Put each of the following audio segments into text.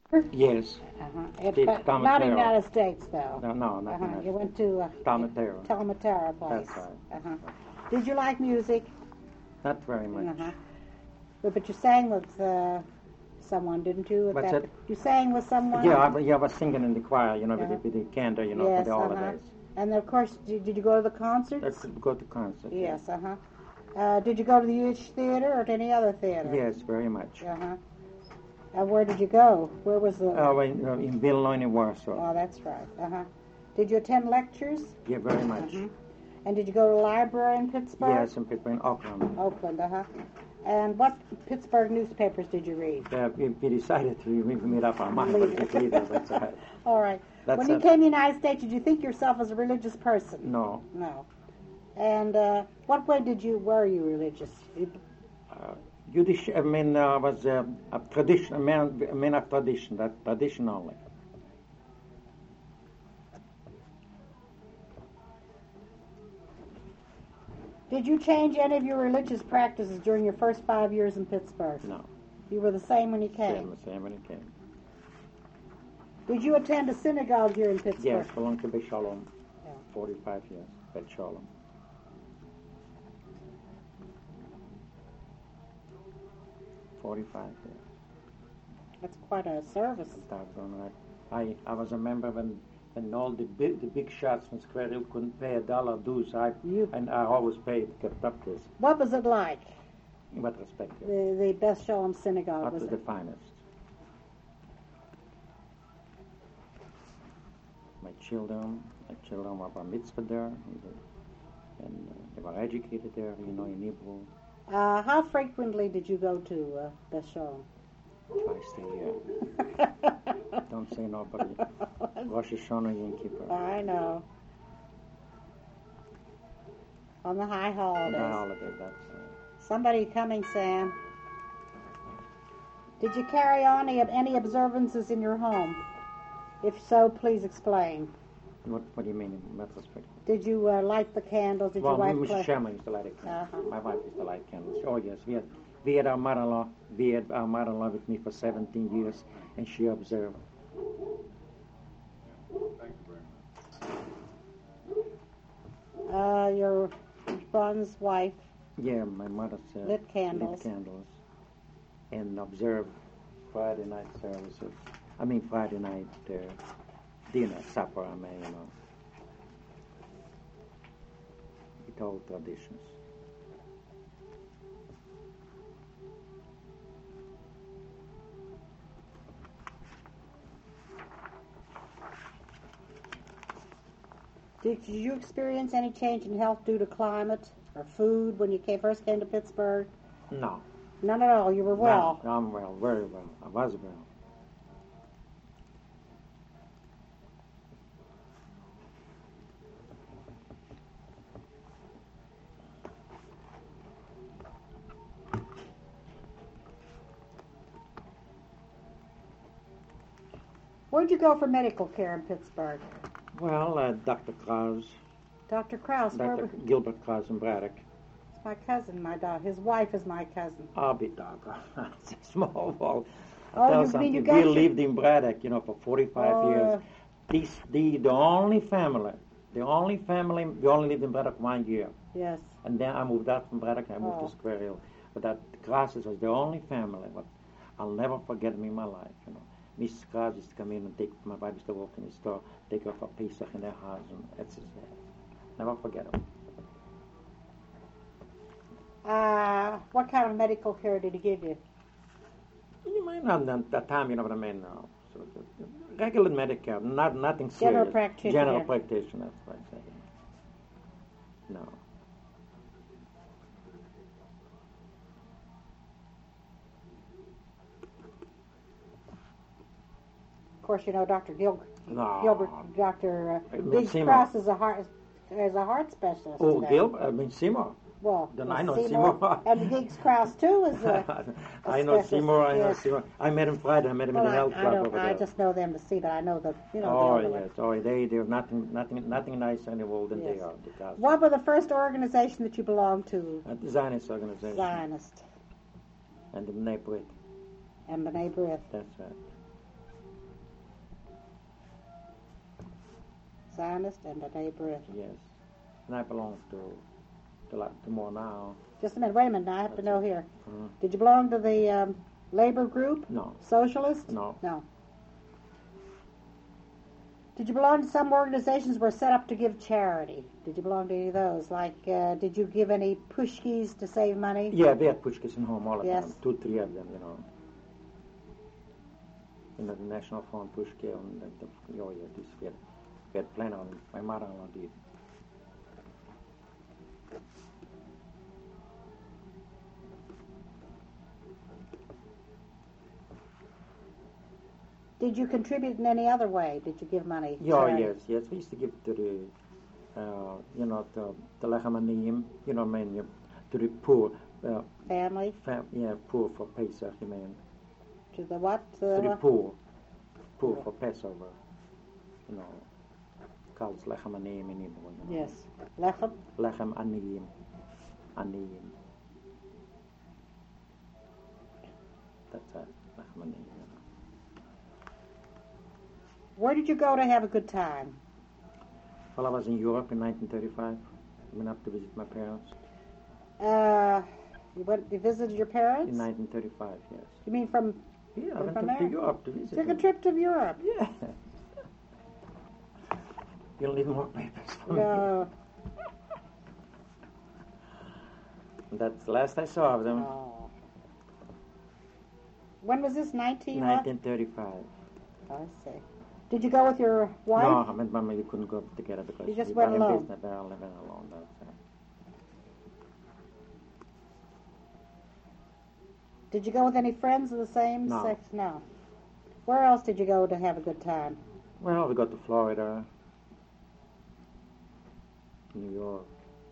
Yes, the But not in the Tomatero. United States, though. No, not You in went to Tomatero. Talamatera place. That's right. Did you like music? Not very much. But you sang with someone, didn't you? What's that? You sang with someone? Yeah, I was singing in the choir, with the cantor, for the holidays. And of course, did you go to the concerts? I could go to concerts. Yes, did you go to the UH Theater or to any other theater? Yes, very much. Where did you go? Where was the... in Illinois and Warsaw. Oh, that's right. Did you attend lectures? Yeah, very much. And did you go to the library in Pittsburgh? Yes, in Pittsburgh, in Oakland. Oakland, And what Pittsburgh newspapers did you read? We decided to made up our mind, but just leave it. That's all right. All right. When you came to the United States, did you think yourself as a religious person? No. No. And what way were you religious? Yiddish, was a tradition, a man of tradition, that tradition only. Did you change any of your religious practices during your first 5 years in Pittsburgh? No. You were the same when you came? Same when you came. Did you attend a synagogue here in Pittsburgh? Yes, belonged to Beit Shalom. 45 years, Beit Shalom. That's quite a service. I was a member when all the big shots from Square Hill couldn't pay $1 dues. And I always kept up this. What was it like? In what respect? The Beth Shalom Synagogue. Was the finest. My children were bar mitzvah there, and they were educated there, in Hebrew. How frequently did you go to Beth Shalom? Twice a year. Don't say nobody. Rosh Hashanah, Yom Kippur. I know. On the high holidays. On the holidays, that's right. Somebody coming, Sam. Did you carry on any observances in your home? If so, please explain. What do you mean in that respect? Did you light the candles? Did your wife Mrs. Sherman used to light a candle. My wife used to light candles. Oh, yes. We had our mother-in-law with me for 17 years, and she observed. Your son's wife. Yeah, my mother lit candles. And observed Friday night services. Friday night dinner, supper, with all traditions. Did you experience any change in health due to climate or food when you first came to Pittsburgh? No. None at all. You were well. No, I'm well, very well. I was well. Where'd you go for medical care in Pittsburgh? Well, Dr. Krause. Dr. Krause? Dr. Gilbert Krause in Braddock. It's my cousin, my daughter. His wife is my cousin. I'll be doctor. It's a small world. You we lived in Braddock, for 45 years. The only family, we only lived in Braddock 1 year. Yes. And then I moved out from Braddock, I moved to Square Hill. But that Krause was the only family. But I'll never forget him in my life, Mrs. Krause used to come in and my wife used to walk in the store, take her for Pesach in their house, and that's his name. Never forget him. What kind of medical care did he give you? You might not at that time, what I mean. So, regular medical, nothing serious. General practitioner. General practitioner, that's what I say. No. Of course, Dr. Gilbert, Dr. Biggs Seymour. Krause is a heart specialist. Oh, today. Gilbert, Seymour. Well, then I know Seymour. And Biggs Krause too is a I know Seymour. I know yes. Seymour. I met him Friday. I met him in the health club over there. I just know them to see, but I know that Oh yes. Oh, they're nothing nicer in the world than they are. What was the first organization that you belonged to? The Zionist organization. Zionist. And the B'nai B'rith. And B'nai B'rith. That's right. Zionist and B'nai B'rith. Yes. And I belong to more now. Just a minute. Wait a minute. Now I have to know here. Mhm. Did you belong to the labor group? No. Socialist? No. No. Did you belong to some organizations were set up to give charity? Did you belong to any of those? Like, did you give any pushkis to save money? Yeah, we had pushkis in home all the Yes. time. 2, 3 of them, the National Front pushki and we had plenty of them. My mother-in-law did. Did you contribute in any other way? Did you give money? Yeah, charity? yes. We used to give to the Lechem Aniyim, to the poor. Family? Poor for Pesach, you mean. To the what? To the poor for Passover, called Lechem Aniyim in Hebrew. Yes. Lechem? Lechem Aniyim. That's it, Lechem Aniyim. Where did you go to have a good time? Well, I was in Europe in 1935. I went up to visit my parents. You visited your parents? In 1935, yes. You mean from? Yeah, I from went there? to Europe to visit Took a them. trip to Europe? Yeah. You'll need more papers for me. No. That's the last I saw of them. Oh. When was this? 1935. I see. Did you go with your wife? No, I meant Mama, you couldn't go together because You just we went were in alone. business. They were living alone. That's it. Did you go with any friends of the same No. sex? No. Where else did you go to have a good time? Well, we got to Florida, New York.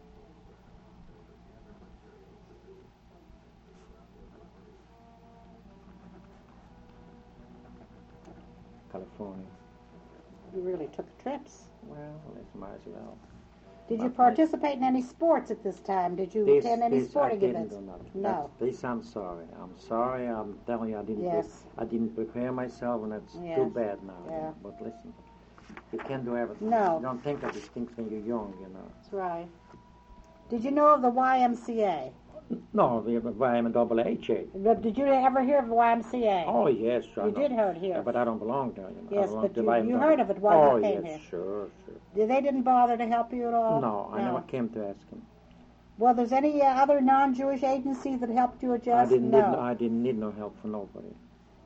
California. You really took trips. Well, that's might as well. Did you But participate in any sports at this time? Did you attend any sporting I didn't events? do nothing. No. This I'm sorry. I'm sorry. I'm telling you, Yes. I didn't prepare myself, and it's too Yes. bad now. Yeah. But listen, you can't do everything. No. You don't think of these things when you're young, That's right. Did you know of the YMCA? No, we have a YMAA. Did you ever hear of the YMCA? Oh, yes, I You know. did hear it here. Yeah, but I don't belong there, Yes, I belong but to you YMAA. heard of it while you came yes, here. sure. They didn't bother to help you at all? No, I never came to ask him. Well, there's any other non-Jewish agency that helped you adjust? I No. didn't need no help from nobody.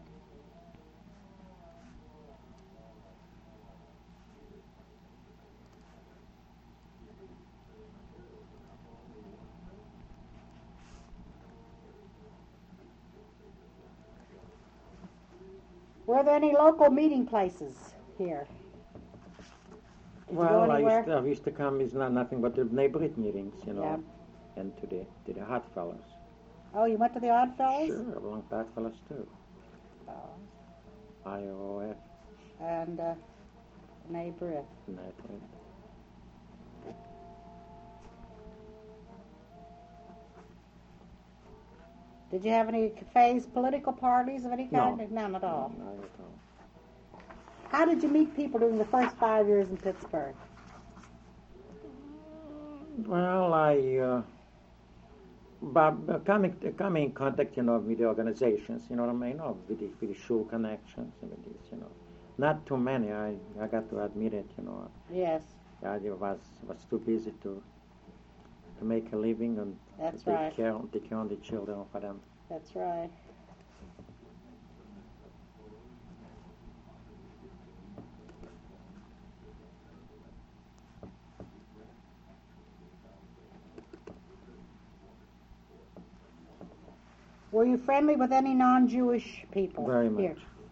Were there any local meeting places here? Did you go anywhere? I used to come. It's not nothing but the neighborhood meetings, Yeah. and to the Hot Fellas. Oh, you went to the Odd Fellows? Sure, I belong to Hot Fellas too. Oh. IOF, And B'nai B'rith. United. Did you have any cafes, political parties of any kind? No. None at all. No, not at all. How did you meet people during the first 5 years in Pittsburgh? Well, coming in contact, with the organizations, you know what I mean, with the shul connections and with this, Not too many, I got to admit it, Yes, I was too busy to make a living and that's take right. care of the children for them. That's right. Were you friendly with any non-Jewish people? Very much. Here?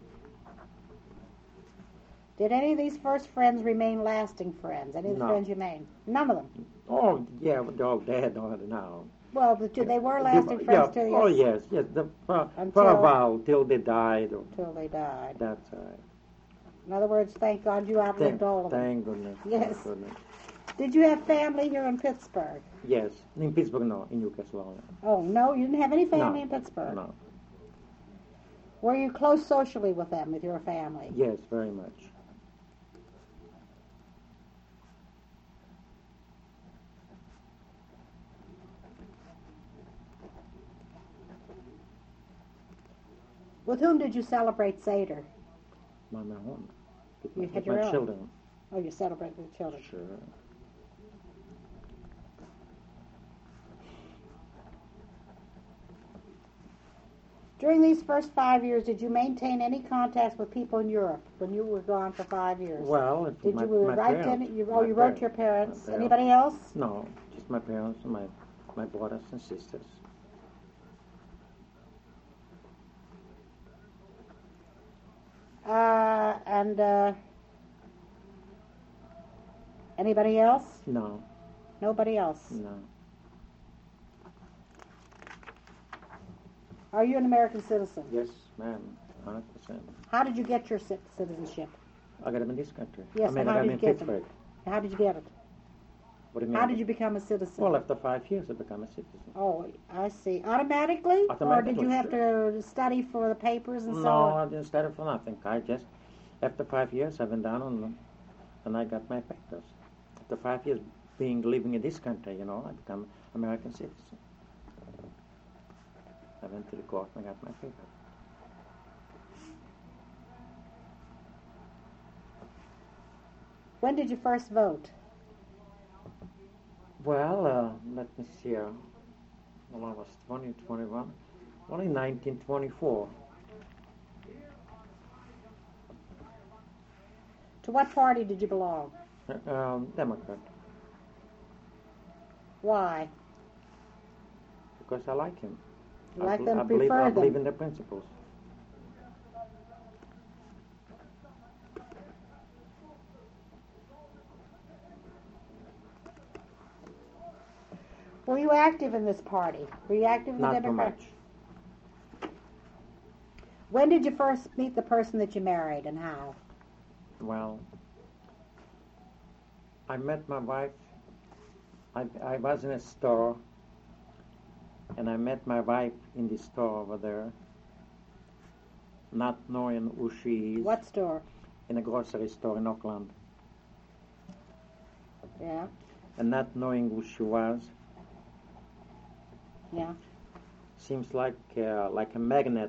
Did any of these first friends remain lasting friends? Any of the No. friends you made? None of them. Oh, yeah, they're all dead now. Well, they were lasting friends till Oh, you yes. For a Until- while, till they died. till they died. That's right. In other words, thank God you outlived all of them. Thank goodness. Yes. Thank goodness. Did you have family here in Pittsburgh? Yes. In Pittsburgh, no. In Newcastle only. Oh, no, you didn't have any family No. in Pittsburgh? No. Were you close socially with them, with your family? Yes, very much. With whom did you celebrate Seder? My own. You With had my your own. children. Oh, you celebrated with children. Sure. During these first 5 years, did you maintain any contacts with people in Europe when you were gone for 5 years? Well, Did my, you my write to parents. any, you My wrote to your parents. parents? My Anybody else? No, just my parents and my brothers and sisters. And anybody else? No, Nobody else. no. Are you an American citizen? Yes, ma'am, 100%. How did you get your citizenship? I got them in this country. Yes, I mean, but how I got did them in you get them? Pittsburgh. How did you get it? What do you mean? How did you become a citizen? Well, after 5 years, I become a citizen. Oh, I see. Automatically? Or did you have to study for the papers and so No, on? I didn't study for nothing. I just, after 5 years, I went down and I got my papers. After 5 years living in this country, I become American citizen. I went to the court and I got my papers. When did you first vote? Well, let me see. Well, I was 20, 21. Well, in 1924. To what party did you belong? Democrat. Why? Because I like him. You like them, I prefer believe them? in their principles. Were you active in this party? Were you active in the Not too Democrat? much. When did you first meet the person that you married and how? Well, I met my wife. I was in a store, and I met my wife in the store over there, not knowing who she is. What store? In a grocery store in Auckland. Yeah, And not knowing who she was. yeah. Seems like a magnet,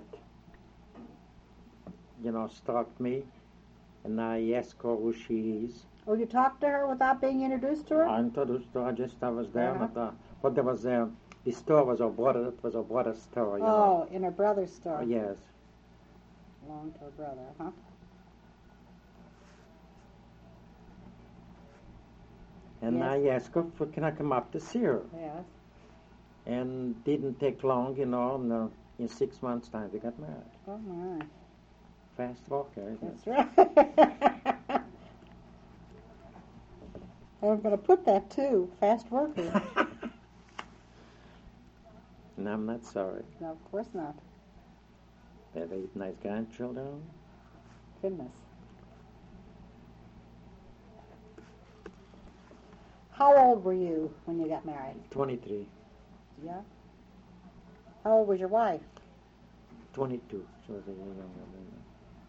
struck me, and I asked her who she is. Oh, you talked to her without being introduced to her? I introduced her. I was there, Uh-huh. but there was the store was her brother. It was her brother's store. Oh, in her brother's store. Yes. Belonged to her brother, huh? And Yes. I asked her, can I come up to see her? Yes. And didn't take long, in 6 months' time we got married. Oh, my. Fast walker, isn't it? That's right. I'm going to put that, too. Fast worker. And I'm not sorry. No, of course not. They have 8 nice grandchildren. Goodness. How old were you when you got married? 23. Yeah. How old was your wife? 22. She was a year younger than me.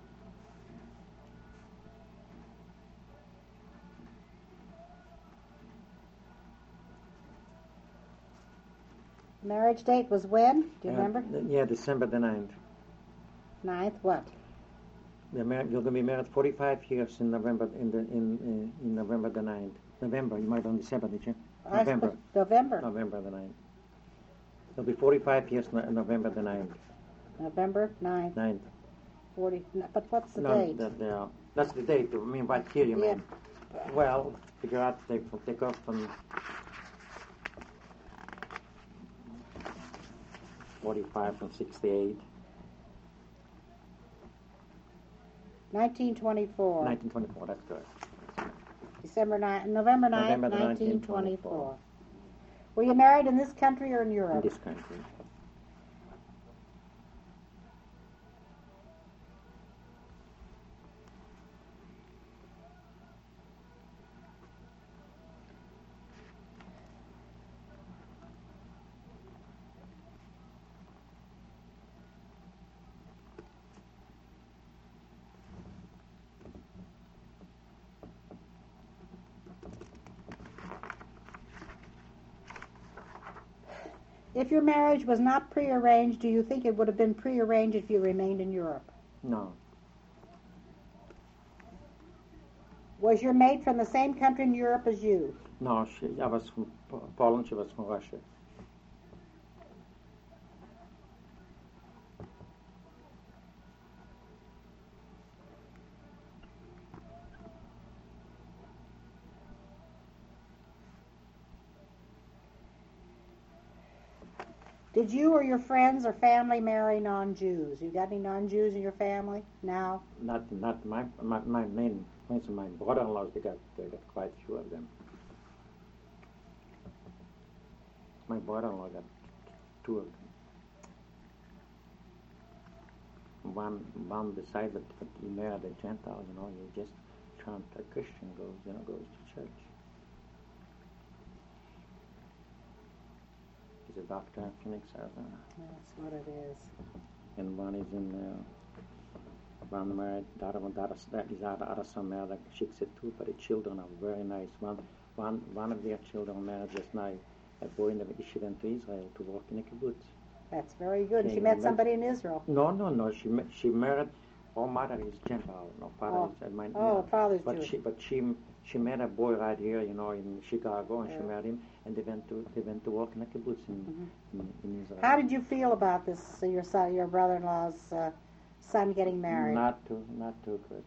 Marriage date was when? Do you remember? Yeah, December the 9th. 9th, what? You're going to be married 45 years in November. In November the 9th. November. You might on December, did you? November. November. November the 9th. It'll be 45 years November the 9th. November 9th. 9th. 40. But what's the No, date? that's the date. I mean, what year you Yeah. mean? Well, figure out take off from 45 from 68. 1924. 1924. That's good. November 9th, November the 1924. Were you married in this country or in In Europe? this country. If your marriage was not prearranged, do you think it would have been prearranged if you remained in Europe? No. Was your mate from the same country in Europe as you? No, I was from Poland, she was from Russia. Did you or your friends or family marry non-Jews? You got any non-Jews in your family now? Not my main. My brother-in-laws, they got quite a few of them. My brother-in-law got 2 of them. One decided that he married a Gentile. You just chant a Christian goes to church. He's a doctor in Phoenix, Arizona. That's what it is. And one is in. One married, the other son married a Shiksa too, but the children are very nice. One of their children married just now a boy in the she went to Israel to work in a kibbutz. That's very good. And she met somebody in Israel. No. She married. Her mother is Gentile. No, father is father's but Jewish. She met a boy right here, in Chicago, and she married him, and they went to work in a kibbutz in Israel. How did you feel about this? Your brother-in-law's son getting married? Not too good.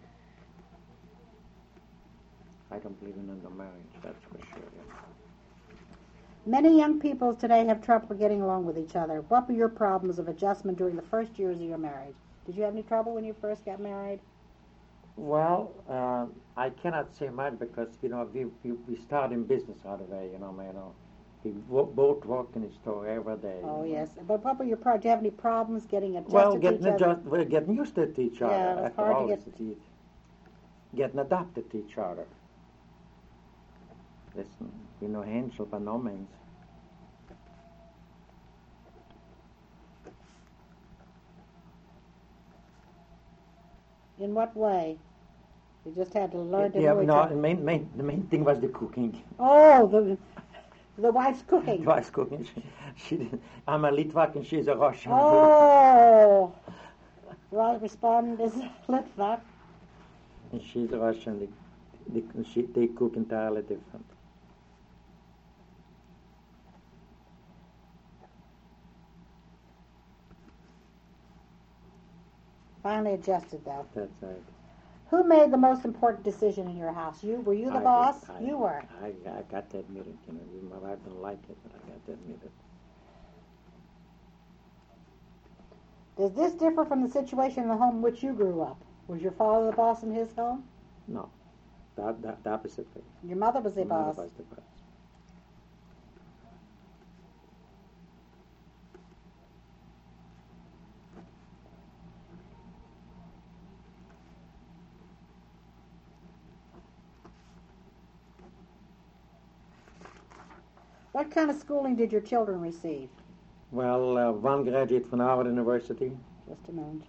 I don't believe in intermarriage, that's for sure. Yeah. Many young people today have trouble getting along with each other. What were your problems of adjustment during the first years of your marriage? Did you have any trouble when you first got married? Well, I cannot say much because we start in business right away. We both work in the store every day. Oh yes, but what were your problems? Do you have any problems getting adjusted Well, to each other? we're getting used to each other. Yeah, it's hard to get. Getting adapted to each other. Listen, we're no angel by no means. In what way? You just had to learn to know each other. The main thing was the cooking. Oh, the wife's cooking. The wife's cooking. I'm a Litvak and she's a Russian. Oh, right. Respond is Litvak. And she's a Russian. They cook entirely different. Finally adjusted, though. That's right. Who made the most important decision in your house? You? Were you the boss? You were. I got to admit it. My wife don't like it, but I got to admit it. Does this differ from the situation in the home in which you grew up? Was your father the boss in his home? No. The opposite way. Your mother was the boss? Mother was the boss. What kind of schooling did your children receive? Well, one graduated from Harvard University. Just a moment.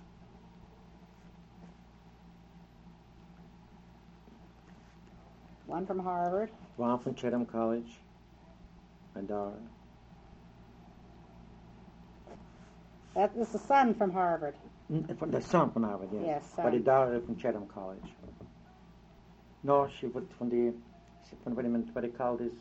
One from Harvard. One from Chatham College. And That is the son from Harvard. the son from Harvard, yes. Yes, son. But the daughter from Chatham College. No, she was from what do you call this?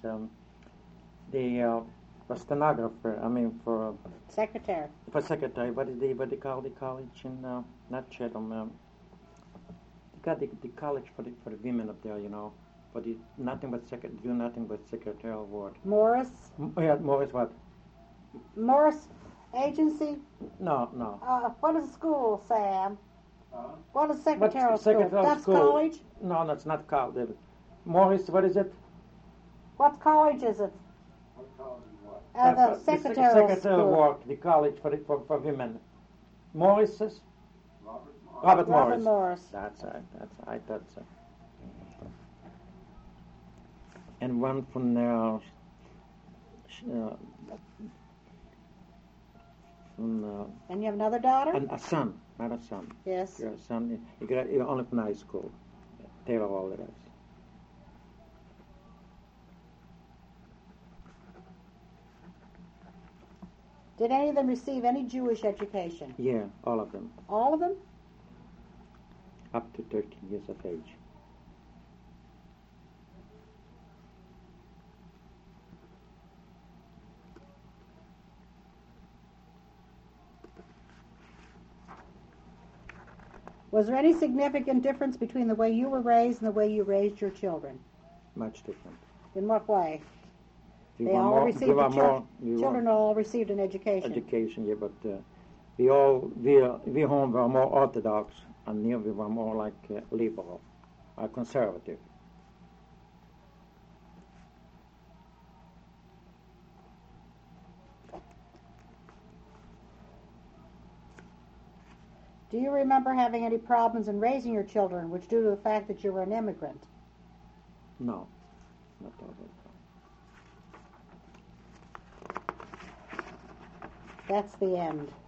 For stenographer. For Secretary. For secretary. What do they call the college in not Chatham? They got the college for the women up there, For the nothing but secretarial work. Morris. Morris what? Morris Agency. No. What is the school, Sam? What is secretarial school? Secretarial That's school. college. No, that's not college. Morris, what is it? What college is it? The secretarial school. Work, the college for women. Morris's? Robert Morris. That's right. I thought so. And one from and you have another daughter? And a son, not a son. Yes. Your son, you only from high school. Taylor Walden. Did any of them receive any Jewish education? Yeah, all of them, All of them? up to 13 years of age. Was there any significant difference between the way you were raised and the way you raised your children? Much different. In what way? We They were all more, received we were the more, we children were all received an education. education, yeah, but we home were more orthodox, and here we were more like liberal, conservative. Do you remember having any problems in raising your children, which due to the fact that you were an immigrant? No, not all that. That's the end.